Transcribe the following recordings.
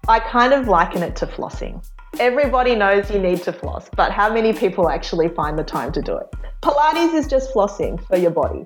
I kind of liken it to flossing. Everybody knows you need to floss, but how many people actually find the time to do it? Pilates is just flossing for your body.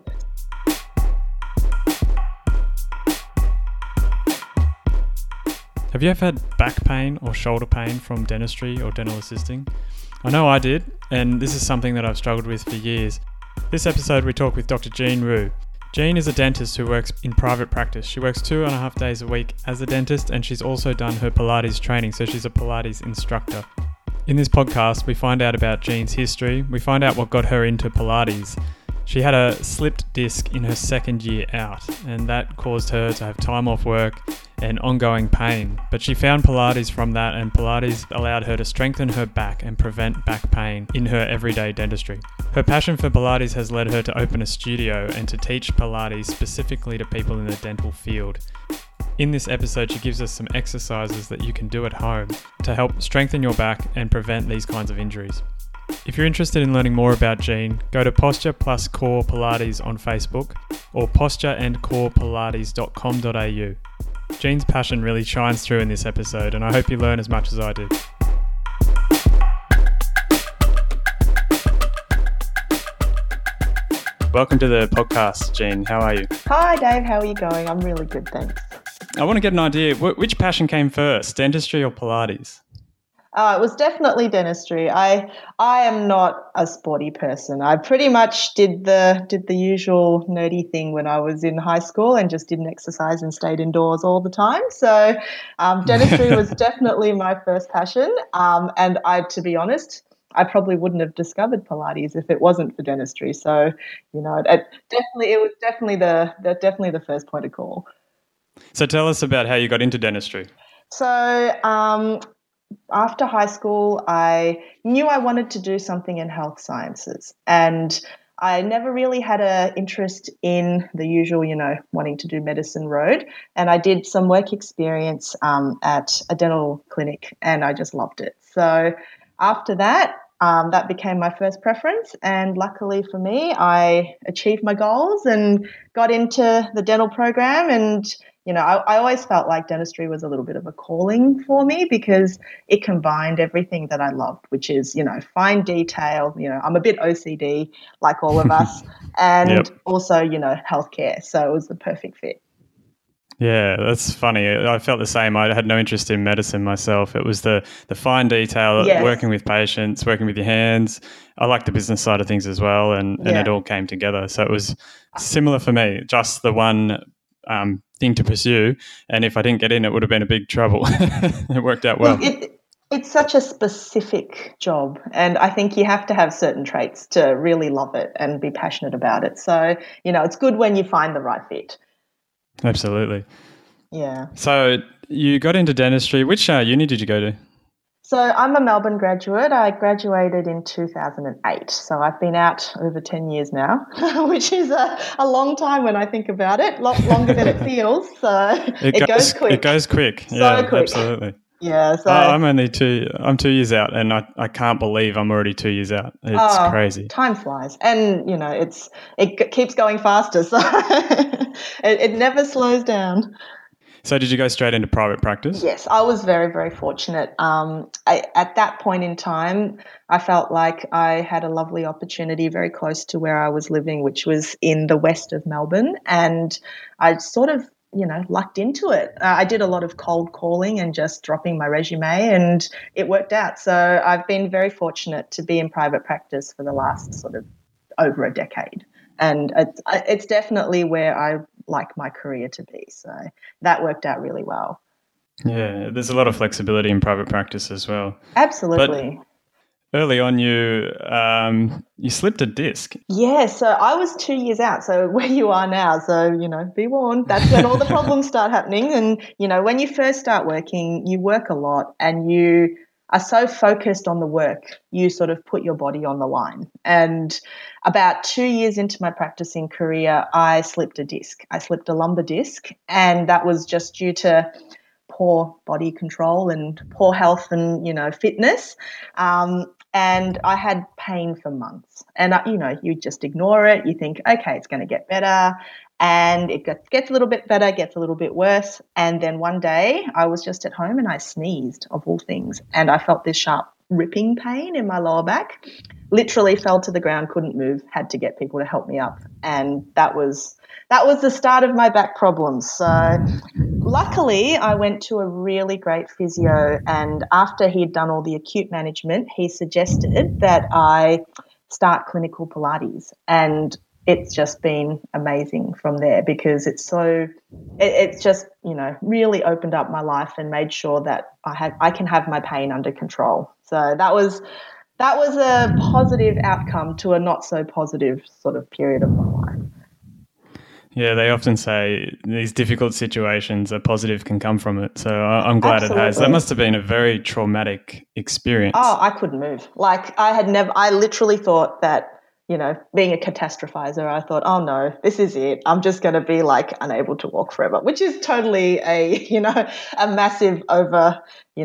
Have you ever had back pain or shoulder pain from dentistry or dental assisting? I know I did, and this is something that I've struggled with for years. This episode we talk with Dr. Jean Roux. Jean is a dentist who works in private practice. She works 2.5 days a week as a dentist, and she's also done her Pilates training, so she's a Pilates instructor. In this podcast, we find out about Jean's history. We find out what got her into Pilates. She had a slipped disc in her second year out, and that caused her to have time off work and ongoing pain. But she found Pilates from that, and Pilates allowed her to strengthen her back and prevent back pain in her everyday dentistry. Her passion for Pilates has led her to open a studio and to teach Pilates specifically to people in the dental field. In this episode, she gives us some exercises that you can do at home to help strengthen your back and prevent these kinds of injuries. If you're interested in learning more about Jean, go to Posture Plus Core Pilates on Facebook or postureandcorepilates.com.au. Jean's passion really shines through in this episode, and I hope you learn as much as I did. Welcome to the podcast, Jean. How are you? Hi, Dave. How are you going? I'm really good, thanks. I want to get an idea. Which passion came first, dentistry or Pilates? It was definitely dentistry. I am not a sporty person. I pretty much did the usual nerdy thing when I was in high school and just didn't exercise and stayed indoors all the time. So dentistry was definitely my first passion. And to be honest, I probably wouldn't have discovered Pilates if it wasn't for dentistry. So, it was definitely the first point of call. So tell us about how you got into dentistry. So after high school, I knew I wanted to do something in health sciences, and I never really had an interest in the usual, wanting to do medicine road. And I did some work experience at a dental clinic, and I just loved it. So after that, that became my first preference. And luckily for me, I achieved my goals and got into the dental program. And I always felt like dentistry was a little bit of a calling for me because it combined everything that I loved, which is, fine detail. I'm a bit OCD like all of us, and also, healthcare. So it was the perfect fit. Yeah, that's funny. I felt the same. I had no interest in medicine myself. It was the fine detail, working with patients, working with your hands. I like the business side of things as well, and it all came together. So it was similar for me, just the one thing to pursue, and if I didn't get in, it would have been a big trouble. It worked out well. It's such a specific job, and I think you have to have certain traits to really love it and be passionate about it. So, it's good when you find the right fit. Absolutely. Yeah. So you got into dentistry. Which uni did you go to? So I'm a Melbourne graduate. I graduated in 2008. So I've been out over 10 years now, which is a long time when I think about it, longer than it feels. So it goes quick. It goes quick. So quick. Absolutely. Yeah. So I'm 2 years out, and I can't believe I'm already 2 years out. It's crazy. Time flies. And, it keeps going faster. So it never slows down. So did you go straight into private practice? Yes, I was very, very fortunate. At that point in time, I felt like I had a lovely opportunity very close to where I was living, which was in the west of Melbourne. And I sort of, lucked into it. I did a lot of cold calling and just dropping my resume, and it worked out. So I've been very fortunate to be in private practice for the last sort of over a decade. And it's definitely where I like my career to be. So that worked out really well. Yeah, there's a lot of flexibility in private practice as well. Absolutely. But early on, you slipped a disc. Yeah, so I was 2 years out. So where you are now, so, be warned, that's when all the problems start happening. And, when you first start working, you work a lot and you are so focused on the work, you sort of put your body on the line. And about 2 years into my practicing career, I slipped a disc. I slipped a lumbar disc, and that was just due to poor body control and poor health and, fitness. And I had pain for months. And, you just ignore it. You think, okay, it's going to get better. And it gets a little bit better, gets a little bit worse. And then one day I was just at home and I sneezed, of all things. And I felt this sharp ripping pain in my lower back. Literally fell to the ground, couldn't move, had to get people to help me up. And that was the start of my back problems. So luckily, I went to a really great physio, and after he'd done all the acute management, he suggested that I start clinical Pilates, and it's just been amazing from there because it's just, really opened up my life and made sure that I can have my pain under control. So that was a positive outcome to a not so positive sort of period of my life. Yeah, they often say these difficult situations, a positive can come from it. So I'm glad Absolutely. It has. That must have been a very traumatic experience. Oh, I couldn't move. Like I literally thought that, being a catastrophizer, I thought, oh no, this is it. I'm just going to be like unable to walk forever, which is totally a massive over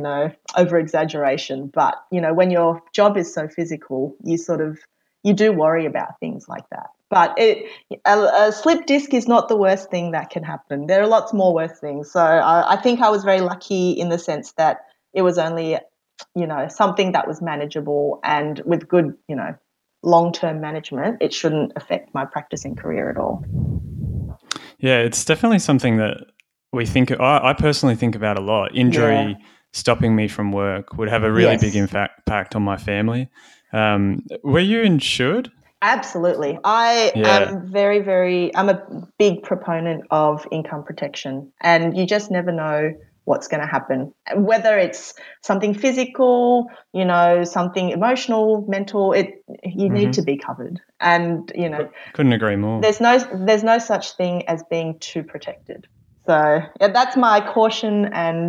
exaggeration. But, when your job is so physical, you do worry about things like that. But a slip disc is not the worst thing that can happen. There are lots more worse things. So I think I was very lucky in the sense that it was only, something that was manageable, and with good, long-term management, it shouldn't affect my practicing career at all. Yeah, it's definitely something that I personally think about a lot. Injury stopping me from work would have a really big impact on my family. Were you insured? Absolutely. I am very, very, I'm a big proponent of income protection, and you just never know what's going to happen, whether it's something physical, something emotional, mental, you need to be covered. And, couldn't agree more. There's no such thing as being too protected. So that's my caution and,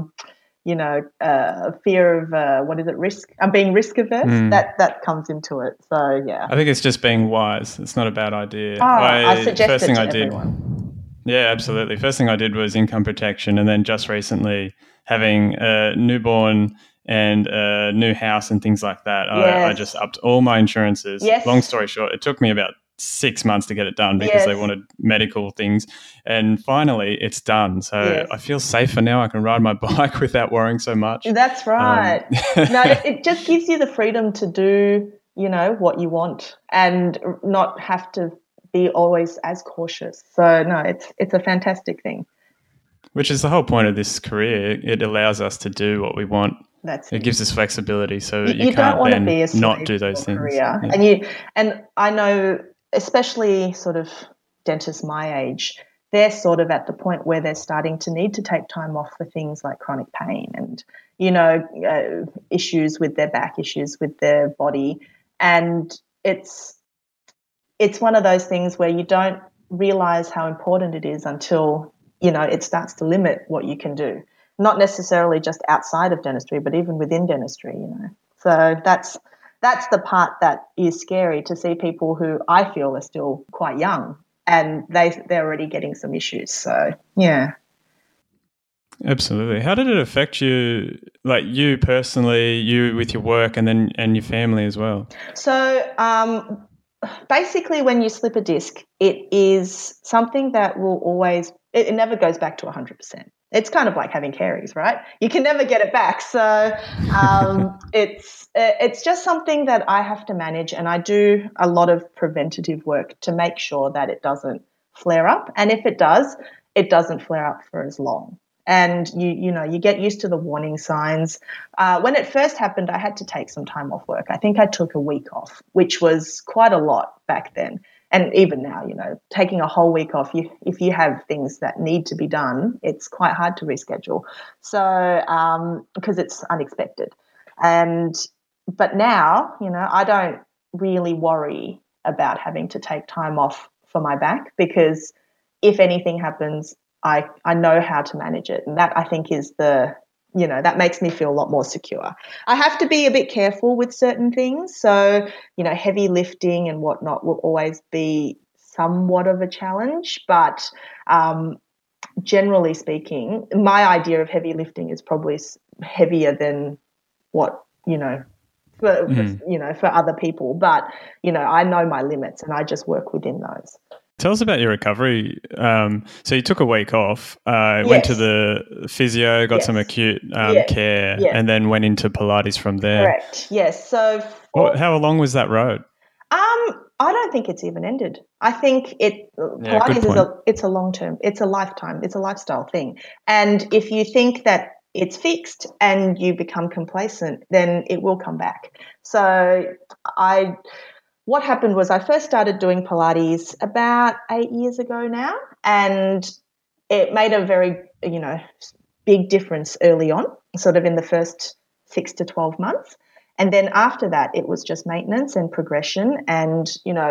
fear of, risk. I'm being risk averse. That comes into it. So, yeah. I think it's just being wise. It's not a bad idea. I suggest it to everyone. Yeah, absolutely. First thing I did was income protection, and then just recently having a newborn and a new house and things like that. I just upped all my insurances. Yes. Long story short, it took me about 6 months to get it done because they wanted medical things. And finally, it's done. So I feel safer now. I can ride my bike without worrying so much. That's right. No, it just gives you the freedom to do, what you want and not have to be always as cautious. So, no, it's a fantastic thing. Which is the whole point of this career. It allows us to do what we want. That's it. Gives us flexibility, so you can't don't want then to be a not do those things. Yeah. And I know, especially sort of dentists my age, they're sort of at the point where they're starting to need to take time off for things like chronic pain and, issues with their back, issues with their body. And it's one of those things where you don't realize how important it is until, it starts to limit what you can do. Not necessarily just outside of dentistry, but even within dentistry, So that's the part that is scary, to see people who I feel are still quite young and they're already getting some issues. So, yeah. Absolutely. How did it affect you, like you personally, you with your work and your family as well? So, basically, when you slip a disc, it is something that will always, it never goes back to 100%. It's kind of like having caries, right? You can never get it back. So it's just something that I have to manage, and I do a lot of preventative work to make sure that it doesn't flare up. And if it does, it doesn't flare up for as long. And you get used to the warning signs. When it first happened, I had to take some time off work. I think I took a week off, which was quite a lot back then. And even now, taking a whole week off, if you have things that need to be done, it's quite hard to reschedule. So because it's unexpected. But now, I don't really worry about having to take time off for my back, because if anything happens, I know how to manage it. And that, I think, is that makes me feel a lot more secure. I have to be a bit careful with certain things. So, heavy lifting and whatnot will always be somewhat of a challenge. But generally speaking, my idea of heavy lifting is probably heavier than what, for other people. But, I know my limits and I just work within those. Tell us about your recovery. So you took a week off, went to the physio, got some acute care, and then went into Pilates from there. Correct. Yes. So how long was that road? I don't think it's even ended. I think Pilates it's a long term, it's a lifetime, it's a lifestyle thing. And if you think that it's fixed and you become complacent, then it will come back. So what happened was I first started doing Pilates about 8 years ago now, and it made a very, big difference early on, sort of in the first 6 to 12 months. And then after that, it was just maintenance and progression. And,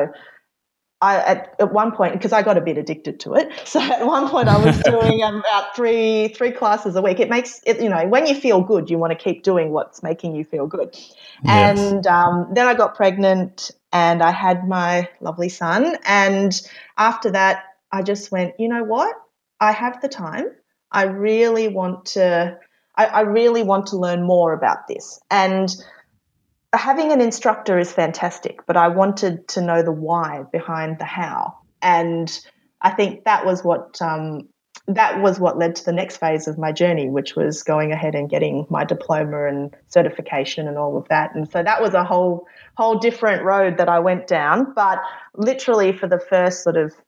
I at one point, because I got a bit addicted to it, so at one point I was doing about three classes a week. It makes it, when you feel good, you want to keep doing what's making you feel good. Yes. And then I got pregnant and I had my lovely son. And after that, I just went, you know what? I have the time. I really want to learn more about this. And having an instructor is fantastic, but I wanted to know the why behind the how. And I think that was what led to the next phase of my journey, which was going ahead and getting my diploma and certification and all of that. And so that was a whole different road that I went down. But literally for the first sort of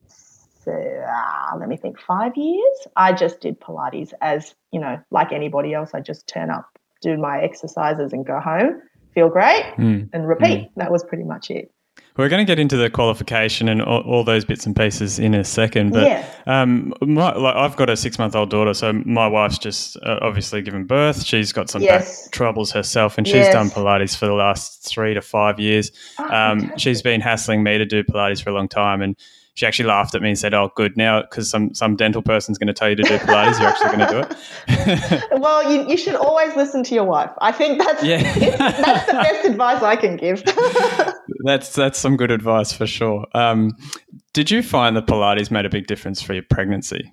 5 years, I just did Pilates as, like anybody else. I just turn up, do my exercises and go home, feel great, and repeat. That was pretty much it. We're going to get into the qualification and all those bits and pieces in a second. But I've got a 6-month-old daughter, so my wife's just obviously given birth. She's got some back troubles herself, and she's done Pilates for the last 3 to 5 years. She's been hassling me to do Pilates for a long time, and she actually laughed at me and said, "Oh, good, now because some dental person's going to tell you to do Pilates, you're actually going to do it." Well, you should always listen to your wife. I think that's that's the best advice I can give. That's some good advice for sure. Did you find that Pilates made a big difference for your pregnancy?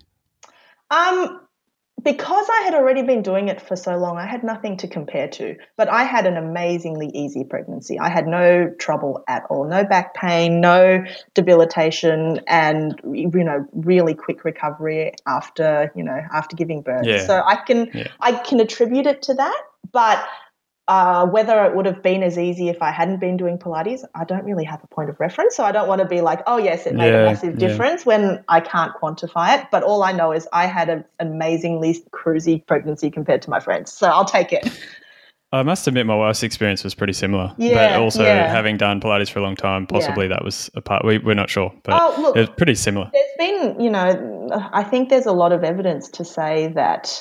Because I had already been doing it for so long, I had nothing to compare to. But I had an amazingly easy pregnancy. I had no trouble at all, no back pain, no debilitation, and really quick recovery after giving birth. Yeah. So I can attribute it to that, but whether it would have been as easy if I hadn't been doing Pilates, I don't really have a point of reference. So I don't want to be like, oh, yes, it made a massive difference when I can't quantify it. But all I know is I had an amazingly cruisy pregnancy compared to my friends. So I'll take it. I must admit my wife's experience was pretty similar. But also having done Pilates for a long time, possibly that was a part. We're not sure, but it was pretty similar. There's been, I think there's a lot of evidence to say that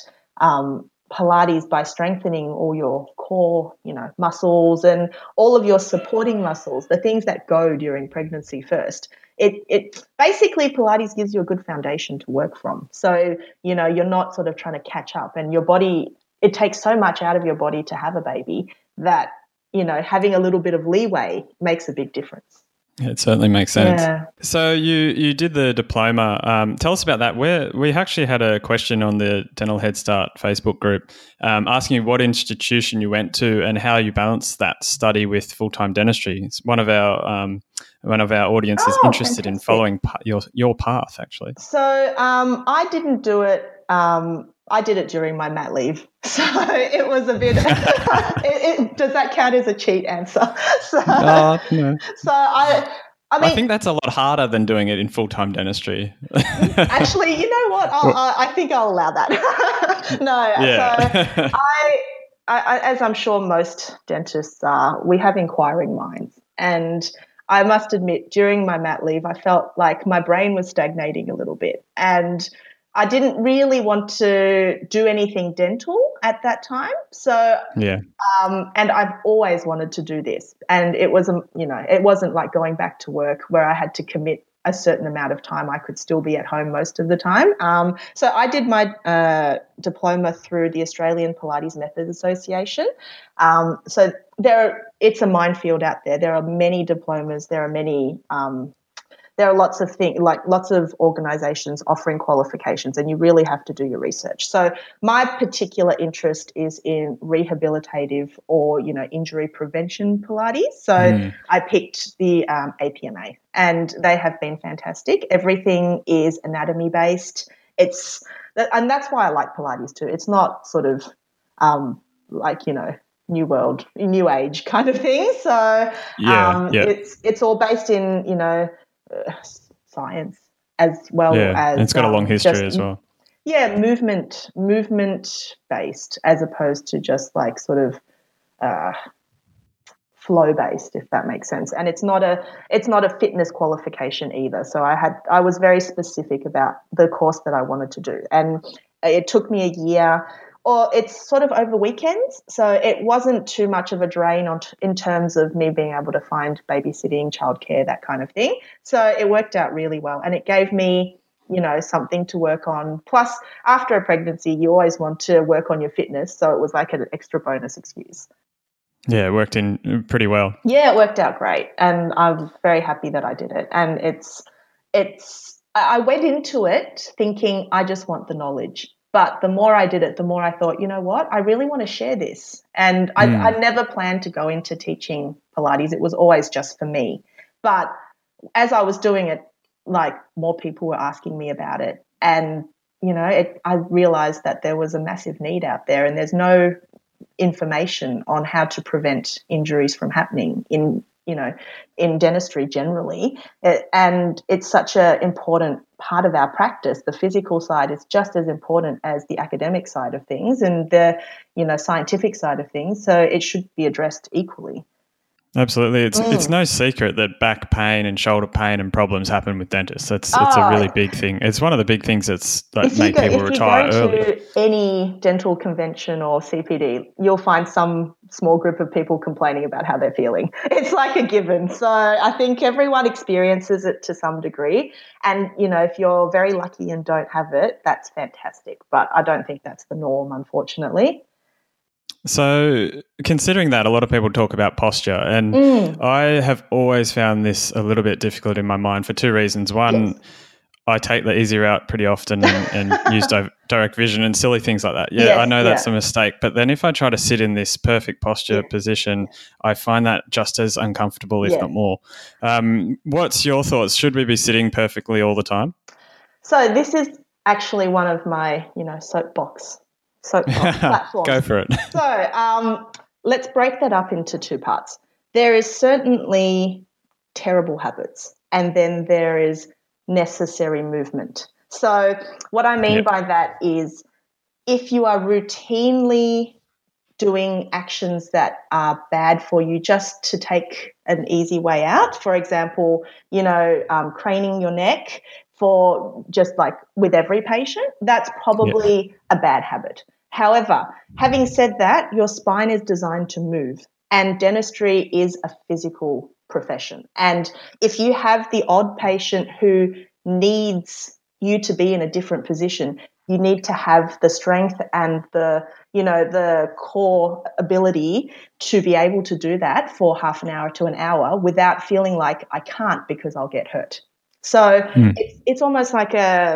Pilates, by strengthening all your core, muscles and all of your supporting muscles, the things that go during pregnancy first, it basically Pilates gives you a good foundation to work from. So, you're not sort of trying to catch up, and your body, it takes so much out of your body to have a baby that, having a little bit of leeway makes a big difference. It certainly makes sense. Yeah. So you did the diploma. Tell us about that. We actually had a question on the Dental Head Start Facebook group asking you what institution you went to and how you balanced that study with full-time dentistry. It's one of our audience is interested in following your path, actually. So I didn't do it. I did it during my mat leave, so it was a bit. Does that count as a cheat answer? No. So I mean, I think that's a lot harder than doing it in full-time dentistry. Actually, you know what? I think I'll allow that. No, yeah. So I, as I'm sure most dentists are, we have inquiring minds, and I must admit, during my mat leave, I felt like my brain was stagnating a little bit, and I didn't really want to do anything dental at that time. So, and I've always wanted to do this. And it wasn't like going back to work where I had to commit a certain amount of time. I could still be at home most of the time. So I did my diploma through the Australian Pilates Methods Association. So it's a minefield out there. There are many diplomas. There are many there are lots of things, like lots of organizations offering qualifications, and you really have to do your research. So my particular interest is in rehabilitative or, injury prevention Pilates. So I picked the APMA, and they have been fantastic. Everything is anatomy based. And that's why I like Pilates too. It's not sort of new age kind of thing. So it's all based in, science as well as. And it's got a long history as well. Yeah, movement based as opposed to just like sort of flow based, if that makes sense. And it's not a fitness qualification either. So I was very specific about the course that I wanted to do, and it took me a year. Or it's sort of over weekends, so it wasn't too much of a drain in terms of me being able to find babysitting, childcare, that kind of thing. So it worked out really well, and it gave me, something to work on. Plus, after a pregnancy, you always want to work on your fitness, so it was like an extra bonus excuse. Yeah, it worked in pretty well. Yeah, it worked out great, and I'm very happy that I did it. And I went into it thinking I just want the knowledge. But the more I did it, the more I thought, you know what, I really want to share this. And I never planned to go into teaching Pilates. It was always just for me. But as I was doing it, like more people were asking me about it. And, I realized that there was a massive need out there, and there's no information on how to prevent injuries from happening in dentistry generally. And it's such an important part of our practice. The physical side is just as important as the academic side of things and the, scientific side of things. So it should be addressed equally. Absolutely. It's no secret that back pain and shoulder pain and problems happen with dentists. It's a really big thing. It's one of the big things that's make people retire early. If you go to any dental convention or CPD, you'll find some small group of people complaining about how they're feeling. It's like a given. So I think everyone experiences it to some degree. And, if you're very lucky and don't have it, that's fantastic. But I don't think that's the norm, unfortunately. So considering that, a lot of people talk about posture, and I have always found this a little bit difficult in my mind for two reasons. One, I take the easy route pretty often and use direct vision and silly things like that. I know that's a mistake, but then if I try to sit in this perfect posture position, I find that just as uncomfortable, if not more. What's your thoughts? Should we be sitting perfectly all the time? So this is actually one of my, soapbox platforms. Go for it. So let's break that up into two parts. There is certainly terrible habits, and then there is necessary movement. So what I mean by that is if you are routinely doing actions that are bad for you just to take an easy way out, for example, craning your neck for just like with every patient, that's probably a bad habit. However, having said that, your spine is designed to move, and dentistry is a physical profession. And if you have the odd patient who needs you to be in a different position, you need to have the strength and the core ability to be able to do that for half an hour to an hour without feeling like I can't because I'll get hurt. So it's almost like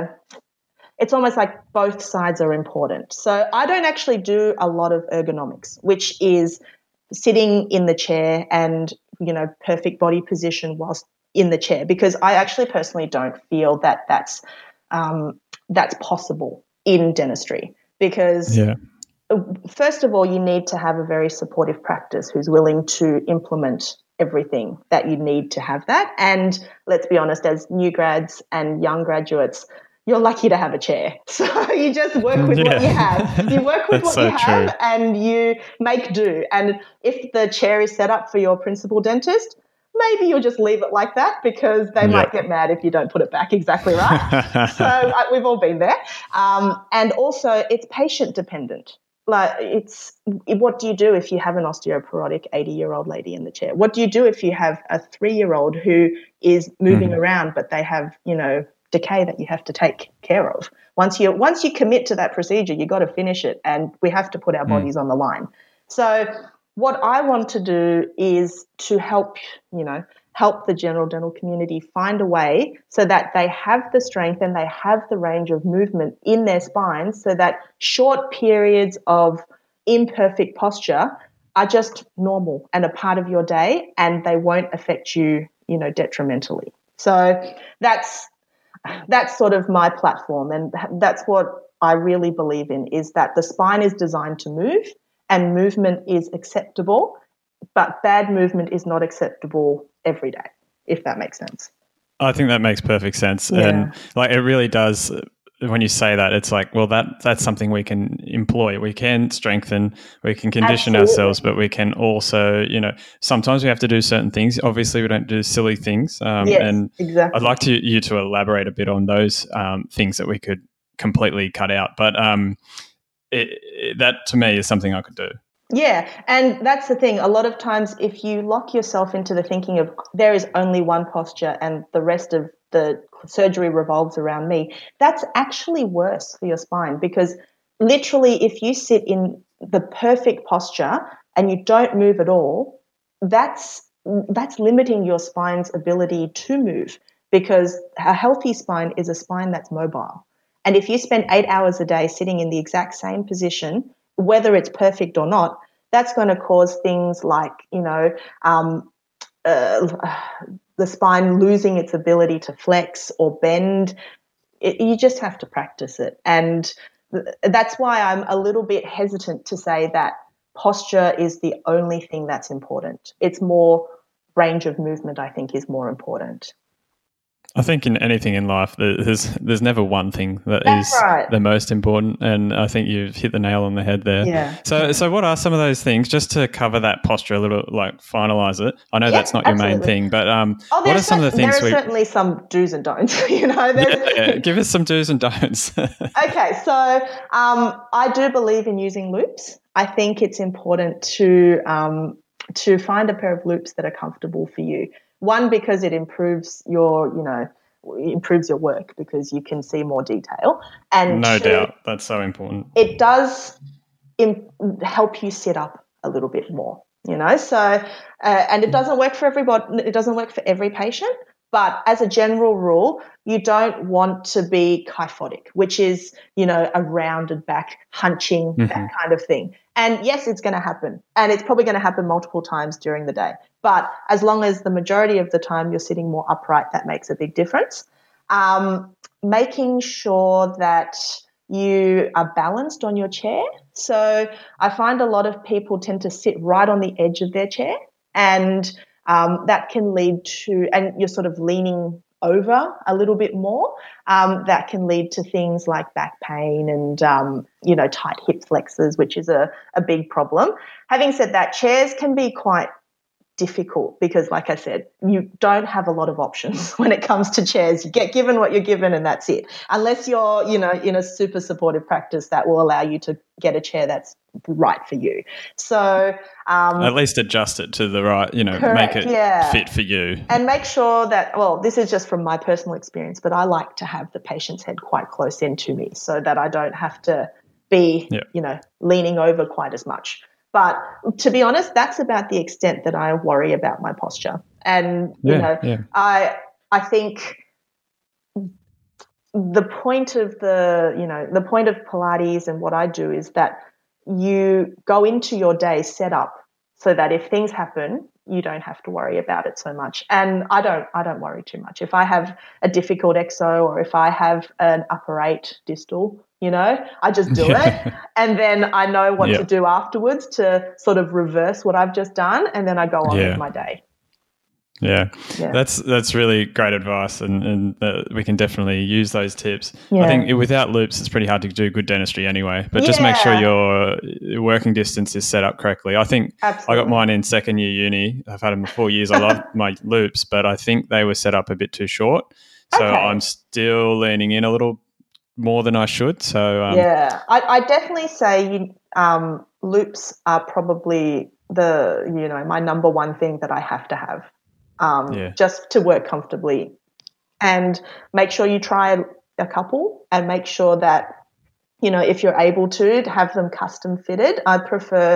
both sides are important. So I don't actually do a lot of ergonomics, which is sitting in the chair and, perfect body position whilst in the chair, because I actually personally don't feel that that's possible in dentistry, because first of all, you need to have a very supportive practice who's willing to implement everything that you need to have that. And let's be honest, as new grads and young graduates, you're lucky to have a chair. So you just work with what you have. You work with what you have and you make do. And if the chair is set up for your principal dentist, maybe you'll just leave it like that, because they might get mad if you don't put it back exactly right. So we've all been there. And also it's patient dependent. Like what do you do if you have an osteoporotic 80-year-old lady in the chair? What do you do if you have a 3-year-old who is moving around but they have, decay that you have to take care of? Once you commit to that procedure, you got to finish it, and we have to put our bodies on the line. So what I want to do is to help, help the general dental community find a way so that they have the strength and they have the range of movement in their spine, so that short periods of imperfect posture are just normal and a part of your day, and they won't affect you, detrimentally. So that's sort of my platform, and that's what I really believe in, is that the spine is designed to move, and movement is acceptable, but bad movement is not acceptable every day, if that makes sense. I think that makes perfect sense. Yeah. And it really does. When you say that, it's like, well, that's something we can employ. We can strengthen, we can condition ourselves, but we can also, sometimes we have to do certain things. Obviously, we don't do silly things. Yes, and exactly. I'd like you to elaborate a bit on those things that we could completely cut out. But that to me is something I could do. Yeah, and that's the thing. A lot of times if you lock yourself into the thinking of there is only one posture and the rest of the surgery revolves around me, that's actually worse for your spine, because literally if you sit in the perfect posture and you don't move at all, that's limiting your spine's ability to move, because a healthy spine is a spine that's mobile. And if you spend 8 hours a day sitting in the exact same position, whether it's perfect or not, that's going to cause things like, the spine losing its ability to flex or bend. You just have to practice it. And that's why I'm a little bit hesitant to say that posture is the only thing that's important. It's more range of movement, I think, is more important. I think in anything in life, there's never one thing that That's is right. the most important, and I think you've hit the nail on the head there. Yeah. So what are some of those things, just to cover that posture a little, finalize it? I know that's not your main thing, but what are some of the things? There are certainly some do's and don'ts. Give us some do's and don'ts. Okay, so I do believe in using loops. I think it's important to find a pair of loops that are comfortable for you. One, because it improves your work, because you can see more detail. And no doubt, that's so important. It does help you sit up a little bit more, So, and it doesn't work for everybody. It doesn't work for every patient. But as a general rule, you don't want to be kyphotic, which is, a rounded back, hunching, that kind of thing. And yes, it's going to happen. And it's probably going to happen multiple times during the day. But as long as the majority of the time you're sitting more upright, that makes a big difference. Making sure that you are balanced on your chair. So I find a lot of people tend to sit right on the edge of their chair, and that can lead to, and you're sort of leaning over a little bit more, that can lead to things like back pain and, tight hip flexors, which is a big problem. Having said that, chairs can be quite difficult because, like I said, you don't have a lot of options when it comes to chairs. You get given what you're given and that's it. Unless you're, in a super supportive practice that will allow you to get a chair that's right for you. So at least adjust it to the right, correct, make it fit for you. And make sure that, this is just from my personal experience, but I like to have the patient's head quite close into me so that I don't have to be, leaning over quite as much. But to be honest, that's about the extent that I worry about my posture. And, I think the point of the point of Pilates and what I do is that you go into your day set up so that if things happen, you don't have to worry about it so much. And I don't worry too much. If I have a difficult exo or if I have an upper 8 distal, I just do it. And then I know what to do afterwards to sort of reverse what I've just done. And then I go on with my day. Yeah. That's really great advice, and we can definitely use those tips. I think without loops, it's pretty hard to do good dentistry anyway, but just make sure your working distance is set up correctly. I think I got mine in second year uni. I've had them for 4 years. I love my loops, but I think they were set up a bit too short. So I'm still leaning in a little more than I should. So I definitely say loops are probably my number one thing that I have to have. Just to work comfortably, and make sure you try a couple and make sure that, if you're able to have them custom fitted. I prefer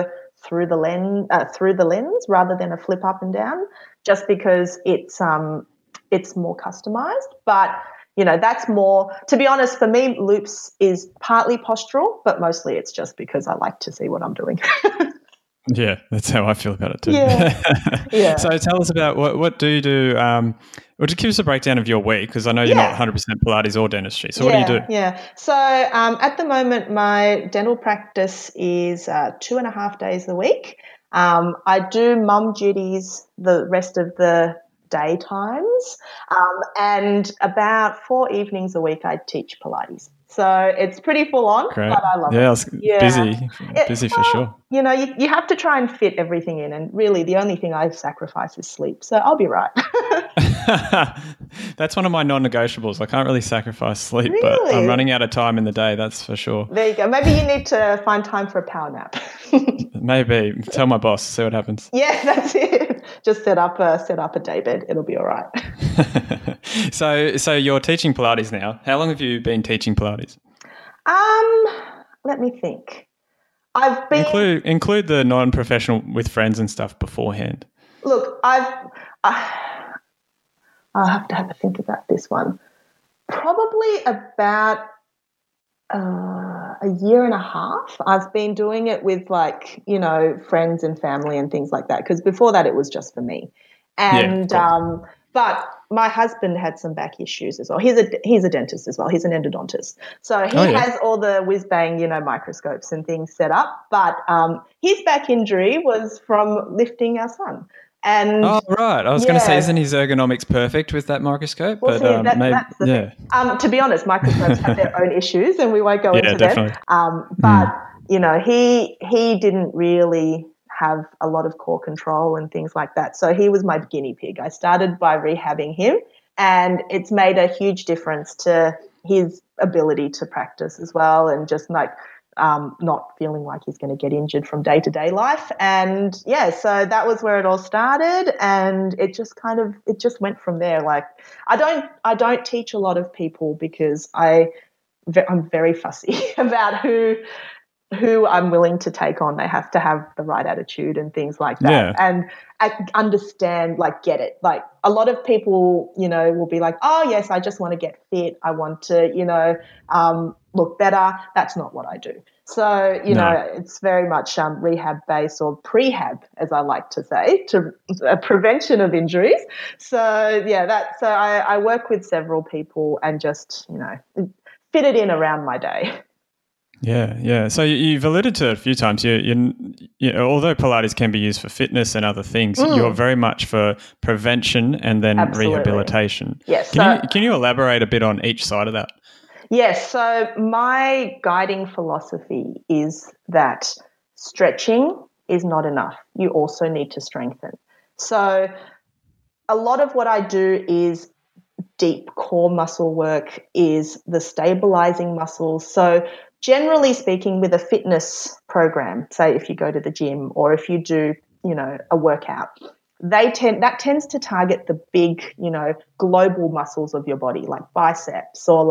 through the lens rather than a flip up and down, just because it's more customized. But that's more, to be honest, for me, loops is partly postural, but mostly it's just because I like to see what I'm doing. Yeah, that's how I feel about it too. Yeah. So tell us about what do you do? Would you give us a breakdown of your week? Because I know you're not 100% Pilates or dentistry. So what do you do? Yeah. So at the moment, my dental practice is 2.5 days a week. I do mum duties the rest of the daytimes, and about 4 evenings a week I teach Pilates. So it's pretty full on, Great. but I love it. It's Busy for sure. You have to try and fit everything in, and really the only thing I sacrifice is sleep. So I'll be right. That's one of my non-negotiables. I can't really sacrifice sleep, Really? But I'm running out of time in the day, that's for sure. There you go. Maybe you need to find time for a power nap. Maybe. Tell my boss, see what happens. Yeah, that's it. Just set up a day bed. It'll be all right. So you're teaching Pilates now. How long have you been teaching Pilates? Let me think. I've been include the non-professional with friends and stuff beforehand. Look, I'll have to have a think about this one. Probably about a year and a half. I've been doing it with friends and family and things like that, because before that it was just for me. And but my husband had some back issues as well. He's a dentist as well. He's an endodontist. So he has all the whiz-bang, microscopes and things set up. But his back injury was from lifting our son. And right. I was going to say, isn't his ergonomics perfect with that microscope? Well, that's the thing. To be honest, microscopes have their own issues, and we won't go into definitely. them. But he didn't really have a lot of core control and things like that. So he was my guinea pig. I started by rehabbing him, and it's made a huge difference to his ability to practice as well, and just not feeling like he's going to get injured from day-to-day life. And so that was where it all started, and it just went from there. Like I don't teach a lot of people because I'm very fussy about who I'm willing to take on. They have to have the right attitude and things like that. And understand, get it. Like a lot of people, will be like, oh yes, I just want to get fit. I want to, look better. That's not what I do. So, it's very much rehab based, or prehab, as I like to say, to prevention of injuries. So I work with several people and just, fit it in around my day. Yeah. So you've alluded to it a few times. Although Pilates can be used for fitness and other things, you're very much for prevention and then rehabilitation. Yes. Can you elaborate a bit on each side of that? Yes. So my guiding philosophy is that stretching is not enough. You also need to strengthen. So a lot of what I do is deep core muscle work, is the stabilizing muscles. So generally speaking, with a fitness program, say if you go to the gym or if you do, a workout, that tends to target the big, global muscles of your body, like biceps or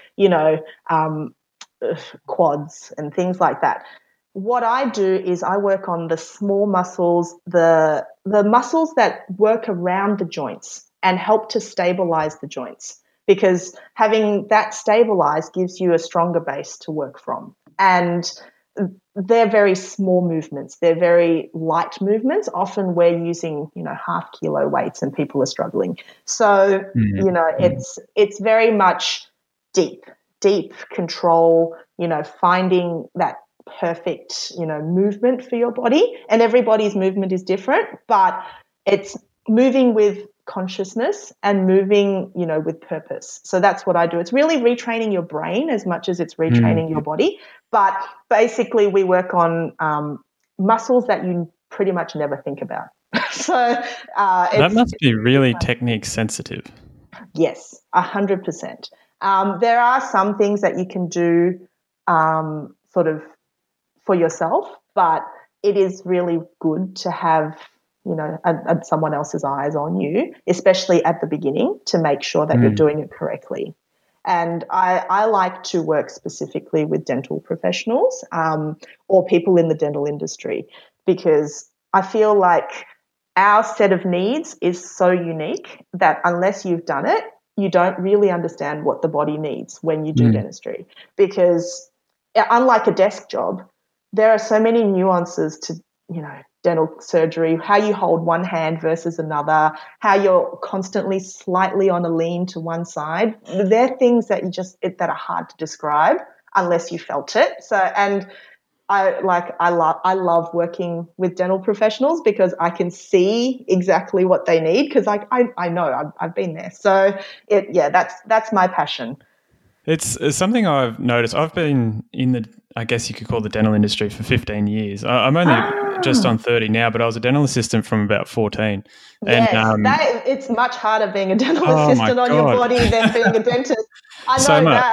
quads and things like that. What I do is I work on the small muscles, the muscles that work around the joints and help to stabilize the joints, because having that stabilized gives you a stronger base to work from. And they're very small movements. They're very light movements. Often we're using, 0.5 kilo weights and people are struggling. So, it's very much deep control, finding that perfect, movement for your body. And everybody's movement is different, but it's moving with consciousness and moving, with purpose. So that's what I do. It's really retraining your brain as much as it's retraining your body. But basically we work on muscles that you pretty much never think about. So that must be really technique sensitive. Yes, 100%. There are some things that you can do sort of for yourself, but it is really good to have someone else's eyes on you, especially at the beginning, to make sure that you're doing it correctly. And I like to work specifically with dental professionals or people in the dental industry, because I feel like our set of needs is so unique that unless you've done it, you don't really understand what the body needs when you do dentistry. Because unlike a desk job, there are so many nuances to, dental surgery, how you hold one hand versus another, how you're constantly slightly on a lean to one side. They're things that that are hard to describe unless you felt it. So, and I love working with dental professionals because I can see exactly what they need because I know I've been there. So that's my passion. It's something I've noticed. I've been in I guess you could call the dental industry for 15 years. I'm only just on 30 now, but I was a dental assistant from about 14. Yes, and it's much harder being a dental oh my assistant on your God. body than being a dentist. I know So much.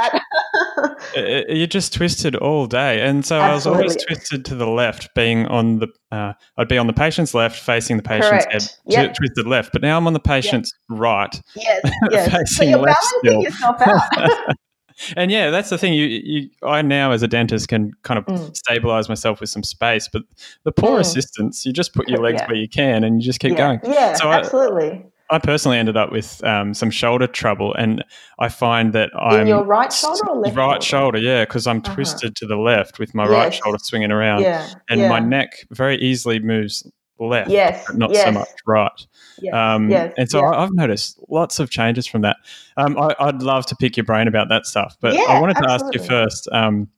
that. You're just twisted all day. And so Absolutely. I was always twisted to the left, being on I'd be on the patient's left, facing the patient's Correct. head, twisted left. But now I'm on the patient's right, Yes. facing So you're left balancing still. yourself out. And yeah, that's the thing. I now as a dentist can kind of stabilize myself with some space, but the poor assistants, you just put your legs where you can and you just keep going. Yeah, so absolutely. I personally ended up with some shoulder trouble, and I find that I'm in your right shoulder or left right shoulder, yeah, because I'm twisted to the left with my right shoulder swinging around, and my neck very easily moves left, but not so much right. And so I've noticed lots of changes from that. I'd love to pick your brain about that stuff, but I wanted to ask you first.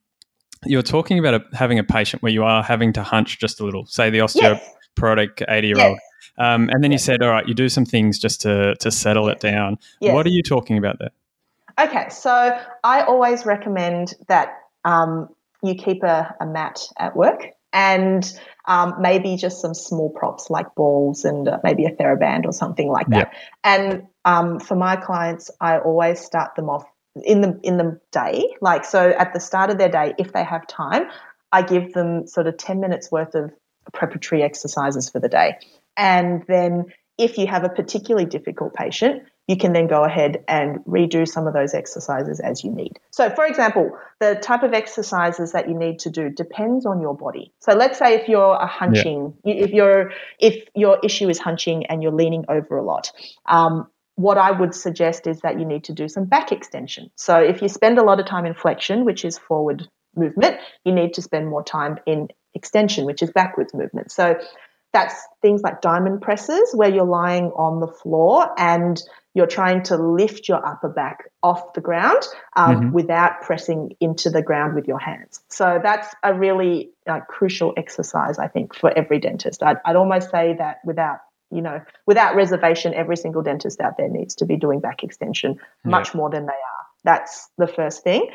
You're talking about having a patient where you are having to hunch just a little, say the osteoporotic 80-year-old. And then you said, all right, you do some things just to settle it down. What are you talking about there? Okay, so I always recommend that you keep a mat at work and maybe just some small props like balls and maybe a TheraBand or something like that. And for my clients, I always start them off in the day. Like, so at the start of their day, if they have time, I give them sort of 10 minutes worth of preparatory exercises for the day. And then if you have a particularly difficult patient, you can then go ahead and redo some of those exercises as you need. So, for example, the type of exercises that you need to do depends on your body. So let's say if you're hunching, if your issue is hunching and you're leaning over a lot, what I would suggest is that you need to do some back extension. So if you spend a lot of time in flexion, which is forward movement, you need to spend more time in extension, which is backwards movement. So that's things like diamond presses where you're lying on the floor and you're trying to lift your upper back off the ground without pressing into the ground with your hands. So that's a really crucial exercise, I think, for every dentist. I'd almost say that without reservation, every single dentist out there needs to be doing back extension much more than they are. That's the first thing.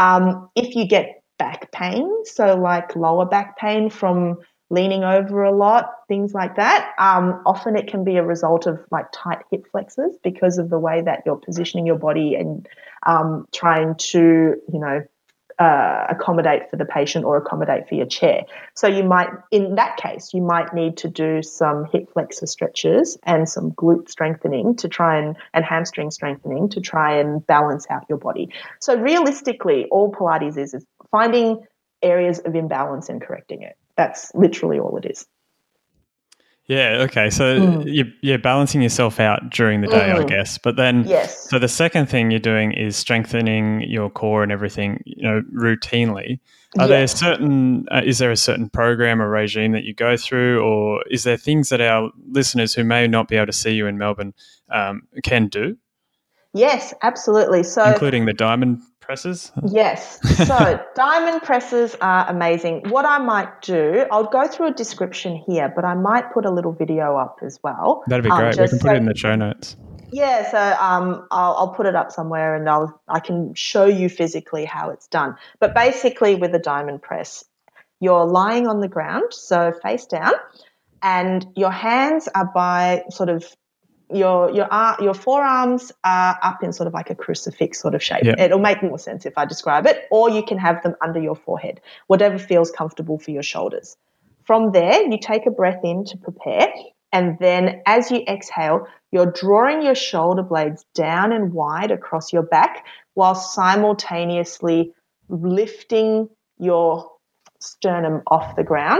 If you get back pain, so like lower back pain from leaning over a lot, things like that, often it can be a result of like tight hip flexors because of the way that you're positioning your body and trying to, accommodate for the patient or accommodate for your chair. So in that case, you might need to do some hip flexor stretches and some glute strengthening and hamstring strengthening to try and balance out your body. So realistically, all Pilates is finding areas of imbalance and correcting it. That's literally all it is. Yeah, okay. So you're balancing yourself out during the day, I guess. But then, so the second thing you're doing is strengthening your core and everything, routinely. Is there a certain program or regime that you go through, or is there things that our listeners who may not be able to see you in Melbourne can do? Yes, absolutely. So, including the diamond presses? Yes. So diamond presses are amazing. What I might do, I'll go through a description here, but I might put a little video up as well. That'd be great. We can put it in the show notes. Yeah, so I'll put it up somewhere and I can show you physically how it's done. But basically with a diamond press, you're lying on the ground, so face down, and your hands are by sort of your forearms are up in sort of like a crucifix sort of shape. Yeah. It'll make more sense if I describe it, or you can have them under your forehead, whatever feels comfortable for your shoulders. From there, you take a breath in to prepare, and then as you exhale, you're drawing your shoulder blades down and wide across your back while simultaneously lifting your sternum off the ground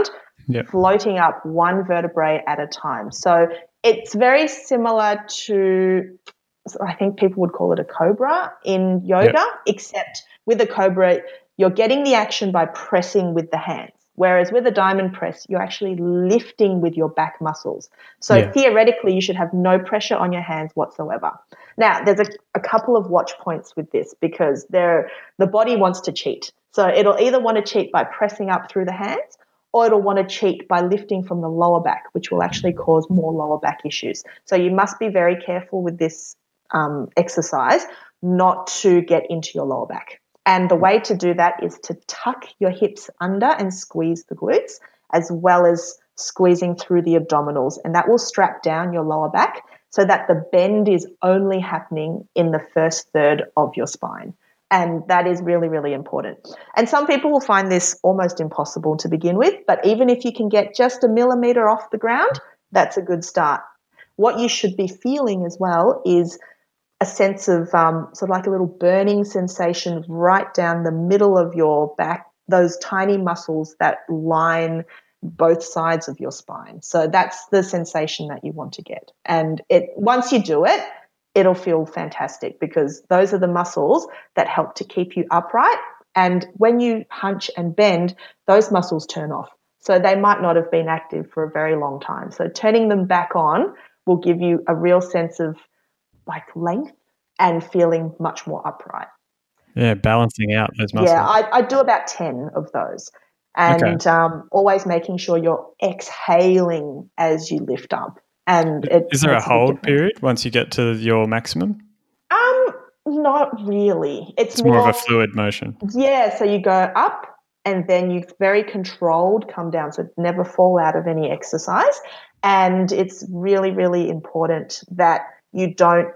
Yep. floating up one vertebrae at a time. So it's very similar to, I think people would call it a cobra in yoga, except with a cobra, you're getting the action by pressing with the hands. Whereas with a diamond press, you're actually lifting with your back muscles. So theoretically, you should have no pressure on your hands whatsoever. Now, there's a couple of watch points with this because the body wants to cheat. So it'll either want to cheat by pressing up through the hands, or it'll want to cheat by lifting from the lower back, which will actually cause more lower back issues. So you must be very careful with this exercise not to get into your lower back. And the way to do that is to tuck your hips under and squeeze the glutes, as well as squeezing through the abdominals. And that will strap down your lower back so that the bend is only happening in the first third of your spine. And that is really, really important. And some people will find this almost impossible to begin with, but even if you can get just a millimeter off the ground, that's a good start. What you should be feeling as well is a sense of sort of like a little burning sensation right down the middle of your back, those tiny muscles that line both sides of your spine. So that's the sensation that you want to get. And once you do it, it'll feel fantastic because those are the muscles that help to keep you upright. And when you hunch and bend, those muscles turn off. So they might not have been active for a very long time. So turning them back on will give you a real sense of like length and feeling much more upright. Yeah, balancing out those muscles. Yeah, I do about 10 of those. And always making sure you're exhaling as you lift up. And is there a hold period once you get to your maximum? Not really. It's more of a fluid motion. Yeah, so you go up and then you very controlled come down, so never fall out of any exercise. And it's really, really important that you don't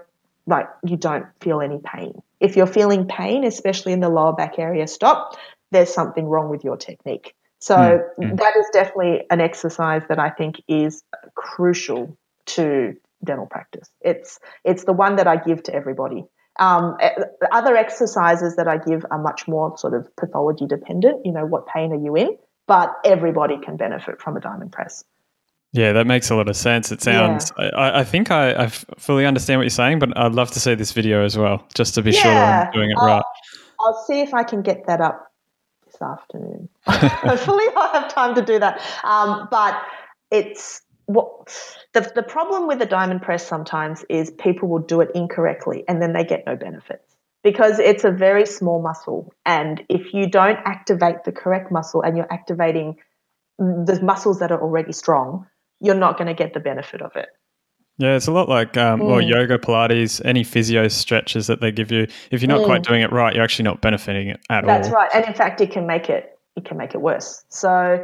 feel any pain. If you're feeling pain, especially in the lower back area, stop. There's something wrong with your technique. So that is definitely an exercise that I think is crucial to dental practice. It's the one that I give to everybody. Other exercises that I give are much more sort of pathology dependent. You know, what pain are you in? But everybody can benefit from a diamond press. Yeah, that makes a lot of sense. It sounds, I think I fully understand what you're saying, but I'd love to see this video as well, just to be sure that I'm doing it right. I'll see if I can get that up this afternoon. Hopefully I'll have time to do that. But it's the problem with the diamond press sometimes is people will do it incorrectly and then they get no benefits because it's a very small muscle. And if you don't activate the correct muscle and you're activating the muscles that are already strong, you're not going to get the benefit of it. Yeah, it's a lot like yoga, Pilates, any physio stretches that they give you. If you're not quite doing it right, you're actually not benefiting it at all. That's right. And in fact, it can make it worse. So,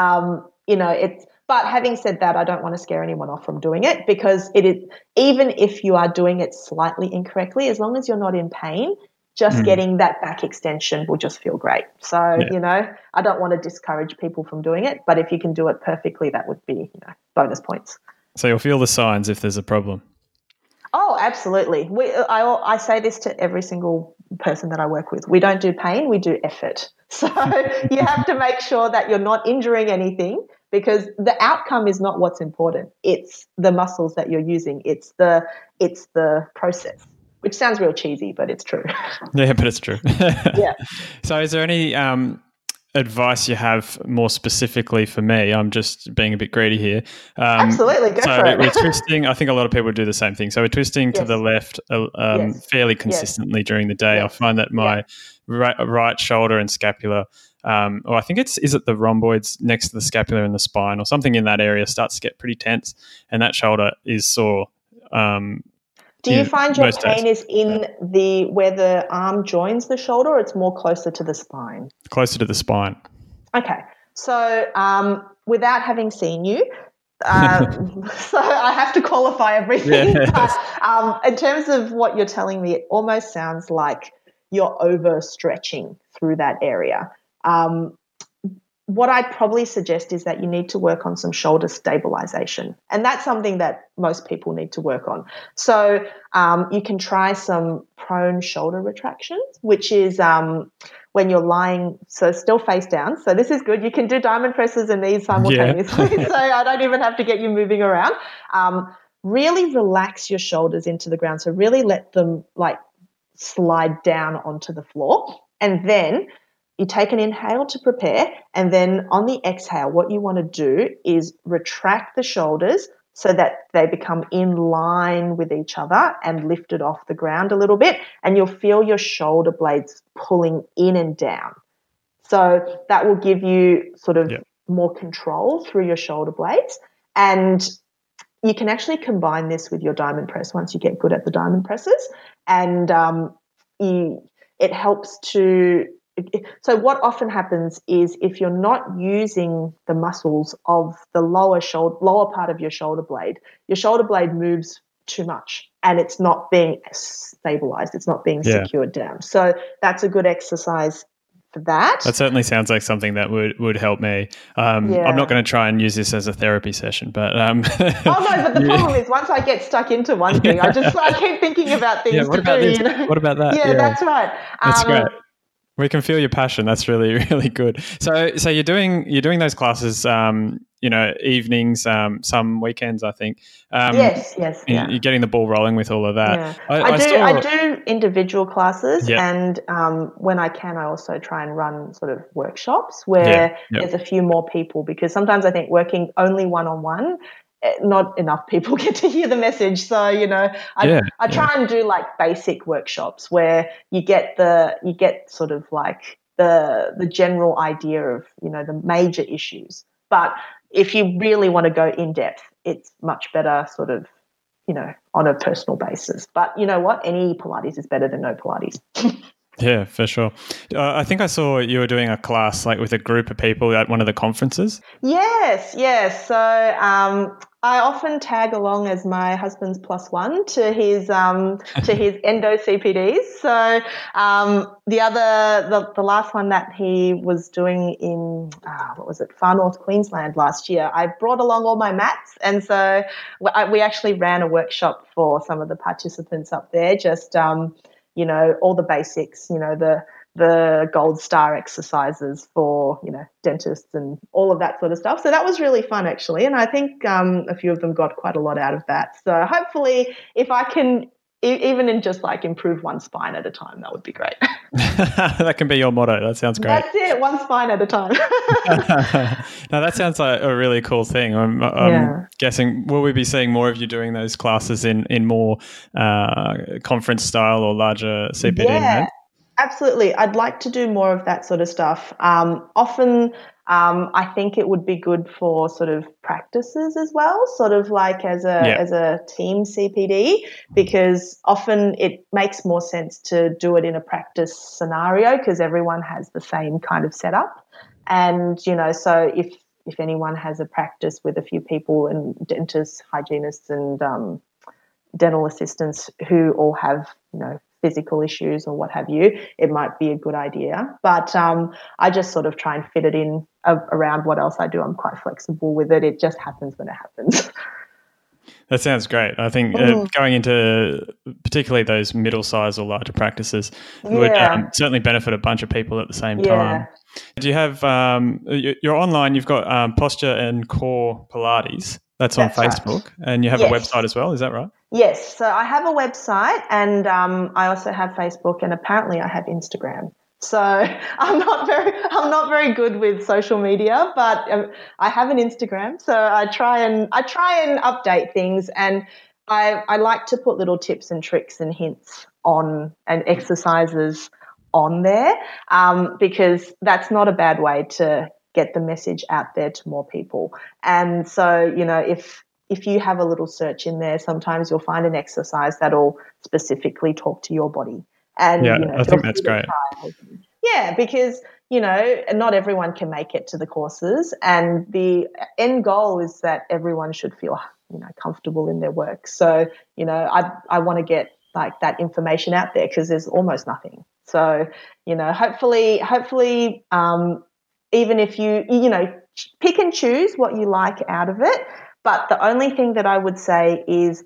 but having said that, I don't want to scare anyone off from doing it because it is, even if you are doing it slightly incorrectly, as long as you're not in pain, just getting that back extension will just feel great. So, I don't want to discourage people from doing it, but if you can do it perfectly, that would be, bonus points. So you'll feel the signs if there's a problem. Oh, absolutely. I say this to every single person that I work with. We don't do pain, we do effort. So you have to make sure that you're not injuring anything because the outcome is not what's important. It's the muscles that you're using. It's the process, which sounds real cheesy, but it's true. Yeah, but it's true. Yeah. So is there any advice you have more specifically for me? I'm just being a bit greedy here. Absolutely, go for it. We're twisting. I think a lot of people do the same thing. So we're twisting to the left fairly consistently during the day. I find that my right shoulder and scapula, or I think is it the rhomboids next to the scapula and the spine or something in that area starts to get pretty tense and that shoulder is sore. Do you find your pain is in where the arm joins the shoulder or it's more closer to the spine? Closer to the spine. Okay. So without having seen you, so I have to qualify everything. Yes. But, in terms of what you're telling me, it almost sounds like you're overstretching through that area. What I'd probably suggest is that you need to work on some shoulder stabilization. And that's something that most people need to work on. So you can try some prone shoulder retractions, which is when you're lying, so still face down. So this is good. You can do diamond presses and these simultaneously. Yeah. So I don't even have to get you moving around. Really relax your shoulders into the ground. So really let them like slide down onto the floor. And then you take an inhale to prepare. And then on the exhale, what you want to do is retract the shoulders so that they become in line with each other and lifted off the ground a little bit. And you'll feel your shoulder blades pulling in and down. So that will give you sort of more control through your shoulder blades. And you can actually combine this with your diamond press once you get good at the diamond presses. And it helps to... So what often happens is if you're not using the muscles of the lower part of your shoulder blade moves too much and it's not being stabilized. It's not being secured down. So that's a good exercise for that. That certainly sounds like something that would help me. I'm not going to try and use this as a therapy session, but but the problem is once I get stuck into one thing, I keep thinking about things what about this? What about that? Yeah, that's right. That's great. We can feel your passion. That's really, really good. So you're doing those classes, evenings, some weekends, I think. Yes. You're getting the ball rolling with all of that. Yeah. I do individual classes, and when I can, I also try and run sort of workshops where there's a few more people, because sometimes I think working only one-on-one, not enough people get to hear the message. So, I try and do like basic workshops where you get sort of like the general idea of, the major issues. But if you really want to go in depth, it's much better sort of, on a personal basis. But you know what? Any Pilates is better than no Pilates. Yeah, for sure. I think I saw you were doing a class like with a group of people at one of the conferences. Yes. So I often tag along as my husband's plus one to his endo CPDs. So the last one that he was doing in Far North Queensland last year, I brought along all my mats, and so we actually ran a workshop for some of the participants up there. Just all the basics, the gold star exercises for, dentists and all of that sort of stuff. So that was really fun, actually. And I think a few of them got quite a lot out of that. So hopefully if I can, even in just like improve one spine at a time, that would be great. That can be your motto. That sounds great. That's it, one spine at a time. Now that sounds like a really cool thing. I'm guessing, will we be seeing more of you doing those classes in more conference style or larger CPD events? Absolutely. I'd like to do more of that sort of stuff. Often I think it would be good for sort of practices as well, sort of like as a team CPD, because often it makes more sense to do it in a practice scenario because everyone has the same kind of setup. And, so if anyone has a practice with a few people and dentists, hygienists and dental assistants who all have, physical issues or what have you, it might be a good idea. But I just sort of try and fit it in around what else I do. I'm quite flexible with it. It just happens when it happens. That sounds great. I think going into particularly those middle-sized or larger practices would certainly benefit a bunch of people at the same time. Do you have you're online, you've got Posture and Core Pilates. That's on Facebook. Right. And you have a website as well, is that right? Yes. So I have a website and I also have Facebook, and apparently I have Instagram. So I'm not very good with social media, but I have an Instagram. So I try and update things, and I like to put little tips and tricks and hints on and exercises on there because that's not a bad way to get the message out there to more people. And so, if you have a little search in there, sometimes you'll find an exercise that'll specifically talk to your body. And I think that's great. Yeah, because not everyone can make it to the courses, and the end goal is that everyone should feel comfortable in their work. So I want to get like that information out there because there's almost nothing. So hopefully even if you pick and choose what you like out of it. But the only thing that I would say is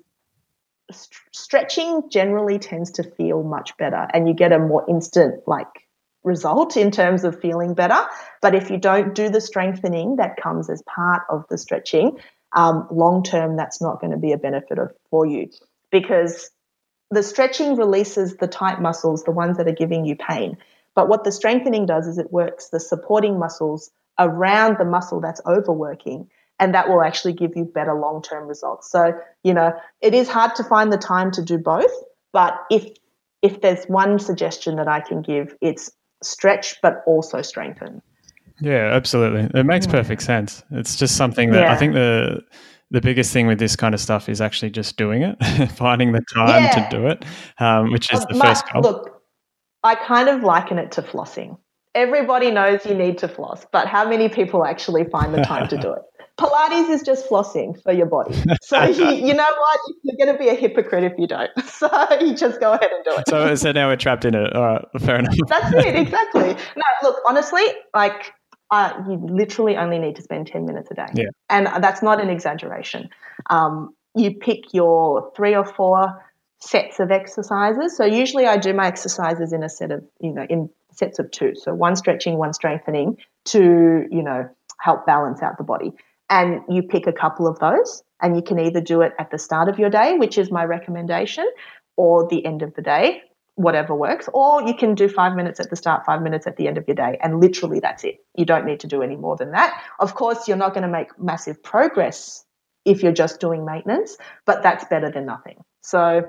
stretching generally tends to feel much better, and you get a more instant result in terms of feeling better. But if you don't do the strengthening that comes as part of the stretching, long term, that's not going to be a benefit for you, because the stretching releases the tight muscles, the ones that are giving you pain. But what the strengthening does is it works the supporting muscles around the muscle that's overworking, and that will actually give you better long-term results. So, it is hard to find the time to do both, but if there's one suggestion that I can give, it's stretch but also strengthen. Yeah, absolutely. It makes perfect sense. It's just something that I think the biggest thing with this kind of stuff is actually just doing it, finding the time to do it, which is the first goal. Look, I kind of liken it to flossing. Everybody knows you need to floss, but how many people actually find the time to do it? Pilates is just flossing for your body. So you know what? You're going to be a hypocrite if you don't. So you just go ahead and do it. So now we're trapped in it. All right, fair enough. That's it, exactly. No, look, honestly, you literally only need to spend 10 minutes a day. Yeah. And that's not an exaggeration. You pick your 3 or 4 sets of exercises. So usually I do my exercises in a set of, in sets of 2. So 1 stretching, 1 strengthening to, help balance out the body. And you pick a couple of those, and you can either do it at the start of your day, which is my recommendation, or the end of the day, whatever works, or you can do 5 minutes at the start, 5 minutes at the end of your day, and literally that's it. You don't need to do any more than that. Of course, you're not going to make massive progress if you're just doing maintenance, but that's better than nothing. So,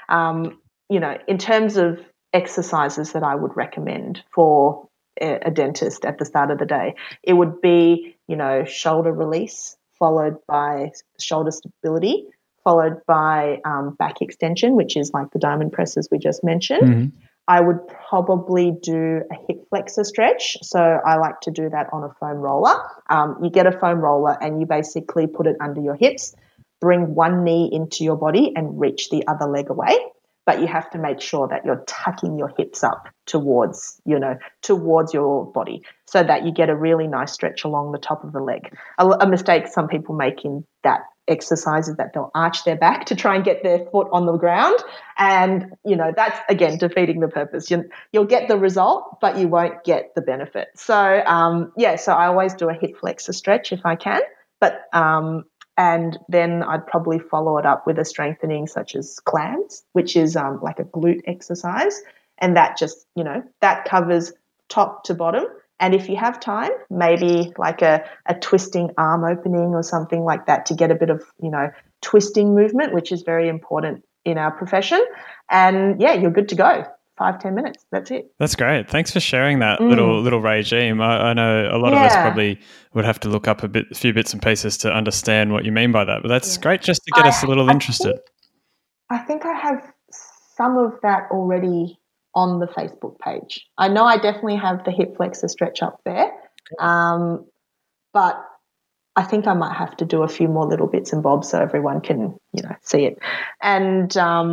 in terms of exercises that I would recommend for a dentist at the start of the day, it would be, shoulder release, followed by shoulder stability, followed by back extension, which is like the diamond presses we just mentioned. Mm-hmm. I would probably do a hip flexor stretch. So I like to do that on a foam roller. You get a foam roller and you basically put it under your hips, bring one knee into your body and reach the other leg away. But you have to make sure that you're tucking your hips up towards your body so that you get a really nice stretch along the top of the leg. A mistake some people make in that exercise is that they'll arch their back to try and get their foot on the ground. And, that's, again, defeating the purpose. You'll get the result, but you won't get the benefit. So, so I always do a hip flexor stretch if I can. But and then I'd probably follow it up with a strengthening such as clams, which is like a glute exercise. And that just, that covers top to bottom. And if you have time, maybe like a twisting arm opening or something like that to get a bit of, twisting movement, which is very important in our profession. And, you're good to go. 5-10 minutes. That's it. That's great. Thanks for sharing that little regime. I know a lot of us probably would have to look up a few bits and pieces to understand what you mean by that. But that's great just to get us a little interested. I think I have some of that already on the Facebook page. I know I definitely have the hip flexor stretch up there, but I think I might have to do a few more little bits and bobs so everyone can, see it. And,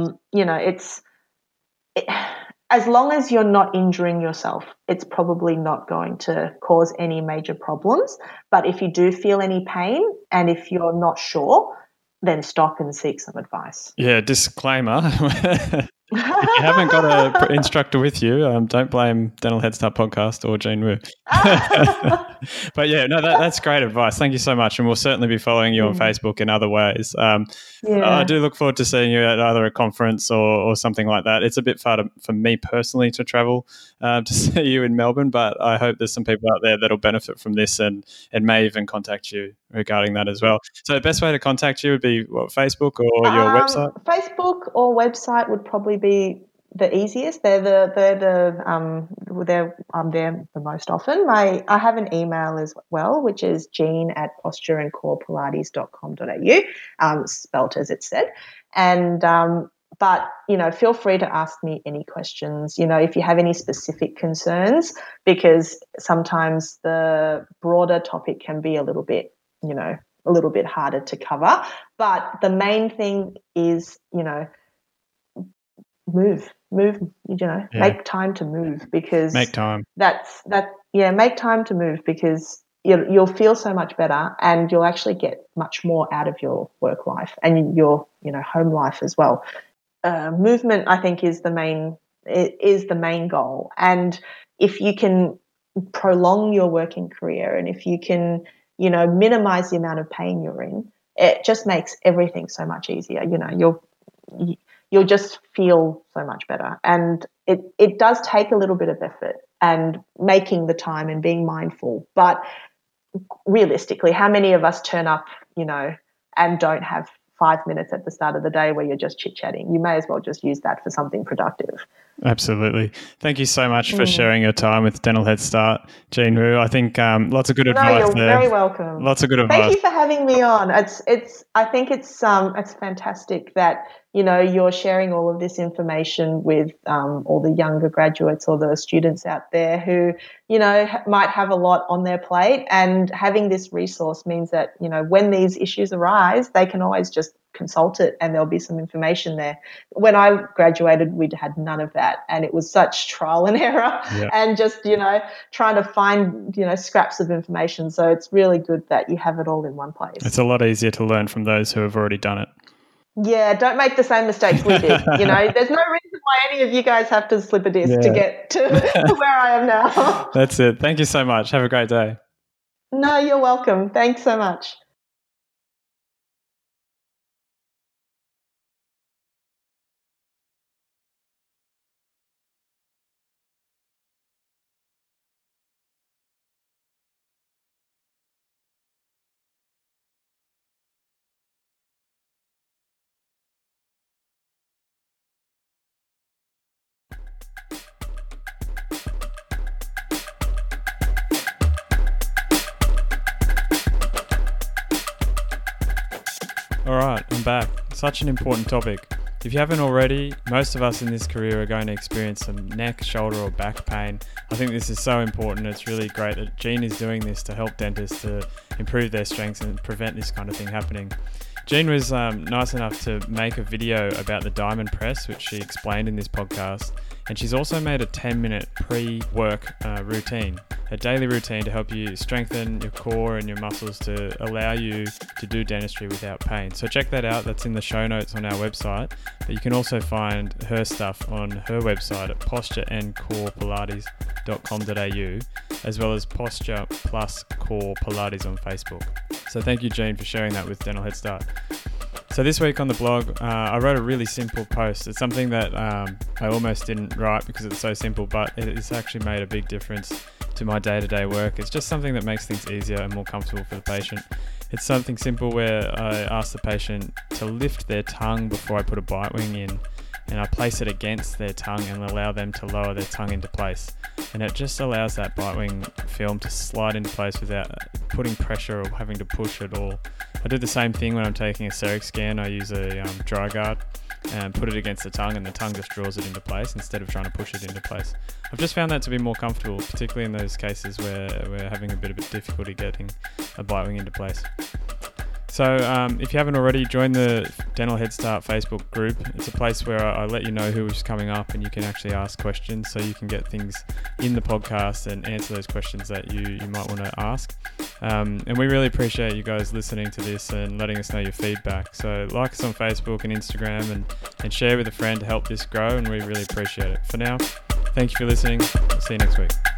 as long as you're not injuring yourself, it's probably not going to cause any major problems. But if you do feel any pain and if you're not sure, then stop and seek some advice. Yeah, disclaimer. If you haven't got an instructor with you, don't blame Dental Head Start Podcast or Jane Wu. But that's great advice. Thank you so much. And we'll certainly be following you on Facebook in other ways. I do look forward to seeing you at either a conference or something like that. It's a bit far for me personally to travel to see you in Melbourne, but I hope there's some people out there that'll benefit from this and may even contact you regarding that as well. So the best way to contact you would be Facebook or your website? Facebook or website would probably be the easiest. I'm there the most often. I have an email as well, which is jean@postureandcorepilates.com.au, spelt as it said. And but feel free to ask me any questions. If you have any specific concerns, because sometimes the broader topic can be a little bit harder to cover. But the main thing is, move, make time to move, because make time. Make time to move, because you'll feel so much better and you'll actually get much more out of your work life and your, home life as well. Movement, I think, is the main goal. And if you can prolong your working career and if you can, minimize the amount of pain you're in, it just makes everything so much easier. You'll just feel so much better. And it does take a little bit of effort and making the time and being mindful. But realistically, how many of us turn up, and don't have 5 minutes at the start of the day where you're just chit-chatting? You may as well just use that for something productive. Absolutely. Thank you so much for sharing your time with Dental Head Start, Jean Wu. I think lots of good advice you're there. Very welcome. Lots of good advice. Thank you for having me on. I think it's fantastic that you're sharing all of this information with all the younger graduates or the students out there who might have a lot on their plate, and having this resource means that when these issues arise, they can always just consult it and there'll be some information there. When I graduated, we'd had none of that, and it was such trial and error and just trying to find scraps of information. So it's really good that you have it all in one place. It's a lot easier to learn from those who have already done it. Yeah, don't make the same mistakes we did. There's no reason why any of you guys have to slip a disc to get to where I am now. That's it. Thank you so much. Have a great day. No, you're welcome. Thanks so much. All right, I'm back. Such an important topic. If you haven't already, most of us in this career are going to experience some neck, shoulder or back pain. I think this is so important. It's really great that Jean is doing this to help dentists to improve their strengths and prevent this kind of thing happening. Jean was nice enough to make a video about the diamond press, which she explained in this podcast. And she's also made a 10-minute pre-work routine, a daily routine to help you strengthen your core and your muscles to allow you to do dentistry without pain. So check that out. That's in the show notes on our website. But you can also find her stuff on her website at postureandcorepilates.com.au, as well as Posture Plus Core Pilates on Facebook. So thank you, Jean, for sharing that with Dental Head Start. So this week on the blog, I wrote a really simple post. It's something that I almost didn't write because it's so simple, but it's actually made a big difference to my day-to-day work. It's just something that makes things easier and more comfortable for the patient. It's something simple where I ask the patient to lift their tongue before I put a bite wing in, and I place it against their tongue and allow them to lower their tongue into place. And it just allows that bite wing film to slide into place without putting pressure or having to push at all. I do the same thing when I'm taking a CEREC scan. I use a dry guard and put it against the tongue, and the tongue just draws it into place instead of trying to push it into place. I've just found that to be more comfortable, particularly in those cases where we're having a bit of difficulty getting a bite wing into place. So if you haven't already, join the Dental Head Start Facebook group. It's a place where I let you know who is coming up, and you can actually ask questions, so you can get things in the podcast and answer those questions that you might want to ask. And we really appreciate you guys listening to this and letting us know your feedback. So like us on Facebook and Instagram and share with a friend to help this grow, and we really appreciate it. For now, thank you for listening. I'll see you next week.